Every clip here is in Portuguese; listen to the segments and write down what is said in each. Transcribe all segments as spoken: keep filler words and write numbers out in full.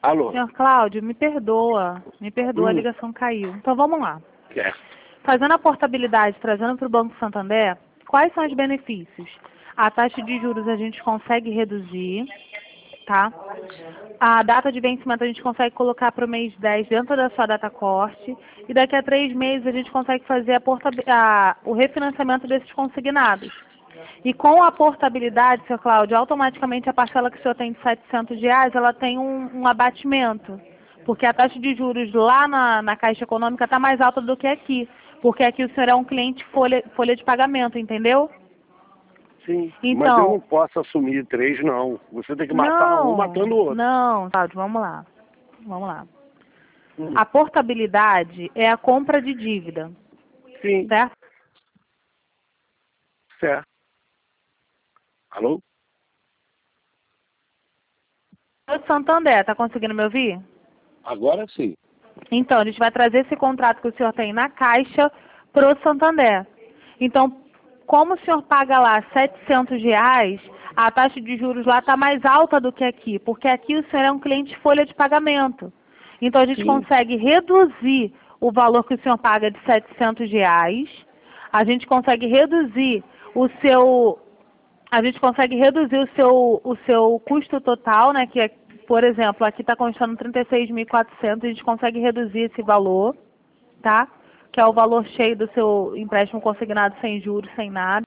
Alô? Senhor Cláudio, me perdoa. Me perdoa, Hum. a ligação caiu. Então vamos lá. É. Fazendo a portabilidade, trazendo para o Banco Santander, quais são os benefícios? A taxa de juros a gente consegue reduzir, tá? A data de vencimento a gente consegue colocar para o mês dez dentro da sua data corte. E daqui a três meses a gente consegue fazer a portabi- a- o refinanciamento desses consignados. E com a portabilidade, seu Cláudio, automaticamente a parcela que o senhor tem de setecentos reais, ela tem um, um abatimento. Porque a taxa de juros lá na, na Caixa Econômica está mais alta do que aqui. Porque aqui o senhor é um cliente folha, folha de pagamento, entendeu? Sim, mas eu Então, não posso assumir três, não. Você tem que matar um não, matando o outro. não, Cláudio, vamos lá. Vamos lá. Hum. A portabilidade é a compra de dívida, Sim, certo? certo. Alô? O Santander, está conseguindo me ouvir? Agora sim. Então, a gente vai trazer esse contrato que o senhor tem na Caixa para o Santander. Então, como o senhor paga lá setecentos reais, a taxa de juros lá está mais alta do que aqui, porque aqui o senhor é um cliente folha de pagamento. Então, a gente Sim. consegue reduzir o valor que o senhor paga de setecentos reais, a gente consegue reduzir o seu a gente consegue reduzir o seu, o seu custo total, né? Que é, por exemplo, aqui está constando trinta e seis mil e quatrocentos, a gente consegue reduzir esse valor, tá? Que é o valor cheio do seu empréstimo consignado sem juros, sem nada.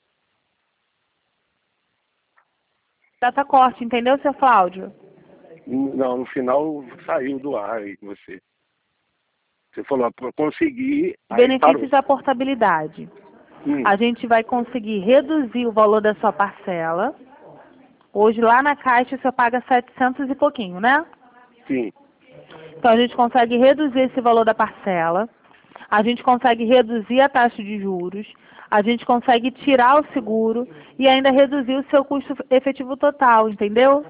Data corte, entendeu, seu Cláudio? Não, no final saiu do ar aí com você. Você falou, para conseguir, aí parou. Benefícios da portabilidade. Hum. A gente vai conseguir reduzir o valor da sua parcela. Hoje lá na Caixa você paga setecentos e pouquinho, né? Sim, Então a gente consegue reduzir esse valor da parcela, a gente consegue reduzir a taxa de juros, a gente consegue tirar o seguro e ainda reduzir o seu custo efetivo total, entendeu?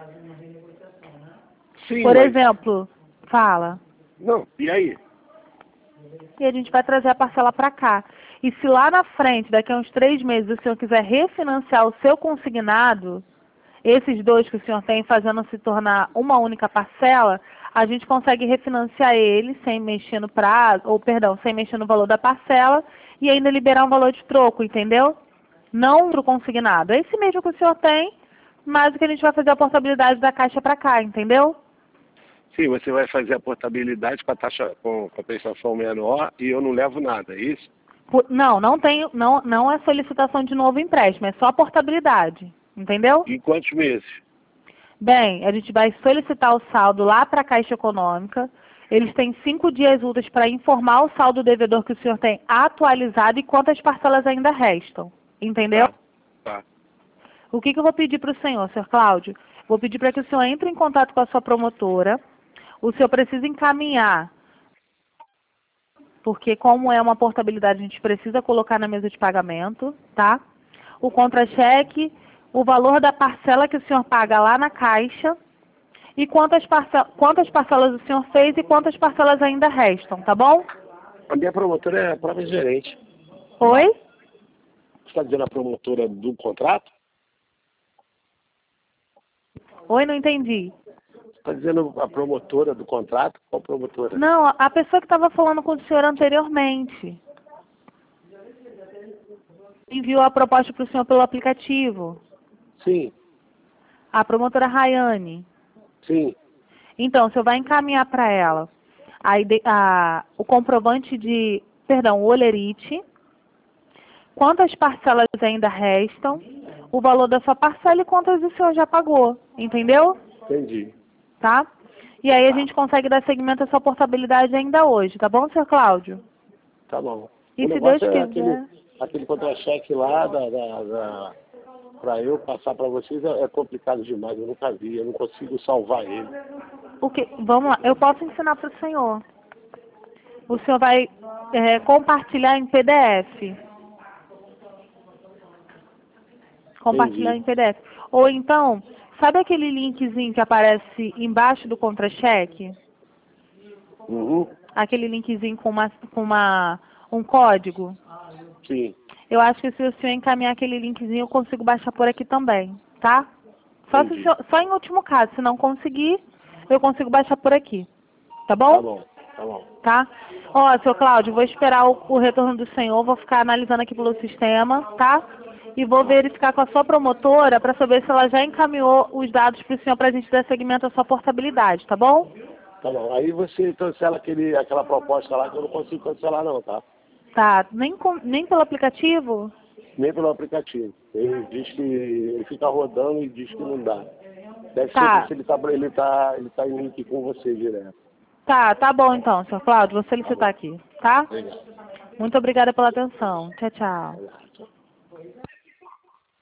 sim, Por mas... exemplo, fala, Não, e aí? e a gente vai trazer a parcela para cá. E se lá na frente, daqui a uns três meses, o senhor quiser refinanciar o seu consignado, esses dois que o senhor tem fazendo se tornar uma única parcela, a gente consegue refinanciar ele sem mexer no prazo, ou perdão, sem mexer no valor da parcela e ainda liberar um valor de troco, entendeu? Não para o consignado. É esse mesmo que o senhor tem, mas o que a gente vai fazer é a portabilidade da caixa para cá, entendeu? Sim, você vai fazer a portabilidade com a taxa, com a prestação menor e eu não levo nada, é isso? Por- Não, não tem, não, não é solicitação de novo empréstimo, é só a portabilidade, entendeu? Em quantos meses? Bem, a gente vai solicitar o saldo lá para a Caixa Econômica. Eles têm cinco dias úteis para informar o saldo devedor que o senhor tem atualizado e quantas parcelas ainda restam. Entendeu? Tá, tá. O que, que eu vou pedir para o senhor, senhor Cláudio? Vou pedir para que o senhor entre em contato com a sua promotora. O senhor precisa encaminhar, porque como é uma portabilidade, a gente precisa colocar na mesa de pagamento, tá? O contra-cheque, o valor da parcela que o senhor paga lá na Caixa e quantas, parcel quantas parcelas o senhor fez e quantas parcelas ainda restam, tá bom? A minha promotora é a própria gerente. Oi? Você está dizendo a promotora do contrato? Oi, não entendi. Você está dizendo a promotora do contrato? Qual promotora? Não, a pessoa que estava falando com o senhor anteriormente enviou a proposta para o senhor pelo aplicativo. Sim, A promotora Rayane. sim. Então, o senhor vai encaminhar para ela a ide- a- o comprovante de, perdão, o olerite, quantas parcelas ainda restam, o valor da sua parcela e quantas o senhor já pagou, entendeu? Entendi. Tá? E aí a Tá, gente consegue dar seguimento à sua portabilidade ainda hoje, tá bom, senhor Cláudio? tá bom. E O se Deus negócio é quiser... aquele, aquele contra-cheque lá da, da, da, para eu passar para vocês é, é complicado demais, eu nunca vi, eu não consigo salvar ele. O que... Vamos lá, eu posso ensinar para o senhor. O senhor vai é, compartilhar em P D F. Compartilhar Entendi. em P D F. Ou então, sabe aquele linkzinho que aparece embaixo do contra-cheque? Uhum. Aquele linkzinho com, uma, com uma, um código? Sim, Eu acho que se o senhor encaminhar aquele linkzinho, eu consigo baixar por aqui também, tá? Só, se o entendi. senhor- só em último caso, se não conseguir, eu consigo baixar por aqui. Tá bom? Tá bom, tá bom. Tá? Ó, seu Cláudio, vou esperar o, o retorno do senhor, vou ficar analisando aqui pelo sistema, tá? E vou verificar com a sua promotora para saber se ela já encaminhou os dados para o senhor para a gente dar seguimento à sua portabilidade, tá bom? Tá bom. Aí você cancela aquele, aquela proposta lá que eu não consigo cancelar não, tá? Tá, nem, com, nem pelo aplicativo? Nem pelo aplicativo. Ele diz que ele fica rodando e diz que não dá. Deve Tá. ser que ele tá, ele tá, ele tá em link com você direto. Tá, tá bom então, senhor Cláudio, vou solicitar aqui, tá? Obrigado. Muito obrigada pela atenção. Tchau, tchau. Obrigado.